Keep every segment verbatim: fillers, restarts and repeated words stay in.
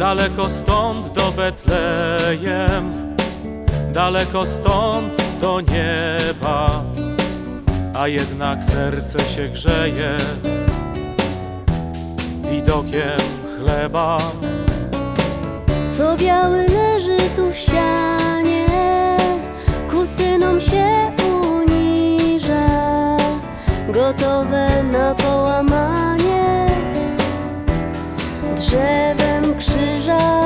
Daleko stąd do Betlejem, daleko stąd do nieba, a jednak serce się grzeje widokiem chleba. Co biały leży tu w sianie, ku synom się uniża, gotowe na połamanie drzewem krzyża.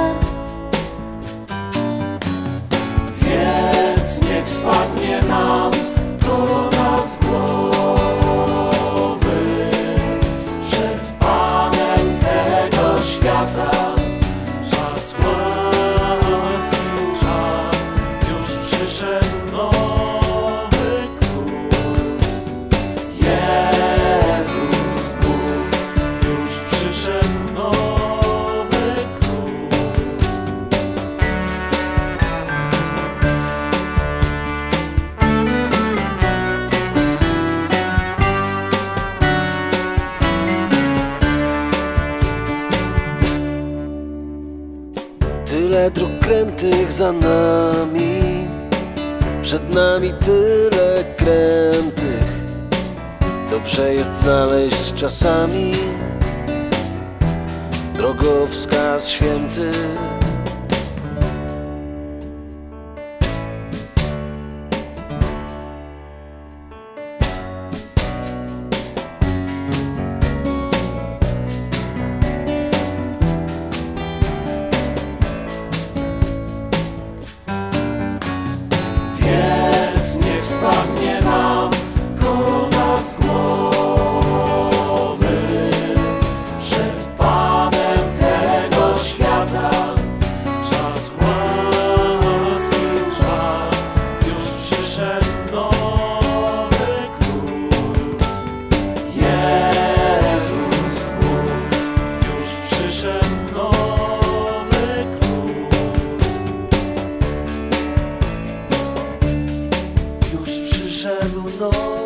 Więc niech spadnie nam korona z głowy przed Panem tego świata. Czas łaski trwa, już przyszedł nowy król. Jezus Bóg, już przyszedł nowy król. Tyle dróg krętych za nami, przed nami tyle krętych. Dobrze jest znaleźć czasami drogowskaz święty. Więc niech spadnie nam korona z głowy przed Panem tego świata. Czas łaski trwa, już przyszedł nowy król. Jezus Bóg, już przyszedł nowy król. Już przyszedł nowy